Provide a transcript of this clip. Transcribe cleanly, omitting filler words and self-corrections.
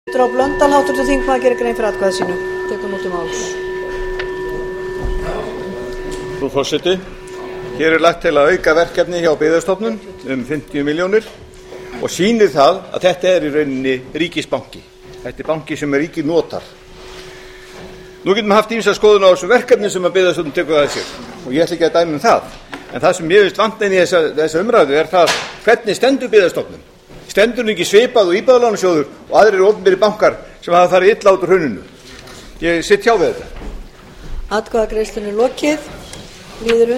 Frá Blöndal, háttvirtur þingmaður gerir grein fyrir atkvæði sínu. Tekur nú til máls. Frú forseti, hér lagt til að auka verkefni hjá Byggðastofnun 50 milljónir og sýnir það að þetta í rauninni ríkisbanki. Þetta banki sem ríkið notar. Nú getum við haft ýmsa skoðun á þessu verkefni sem að Byggðastofnun tekur að sér og ég ætla ekki að dæma það. En það sem ég veist vanta inn í þessa umræðu það hvernig stendur Byggðastofnun. Stendur ekki svipað og Íbúðalánasjóður og aðrir opinberir bankar sem hafa farið illa út úr hruninu. Ég sitt hjá við þetta. Atkvæðagreiðslunni lokið. Líður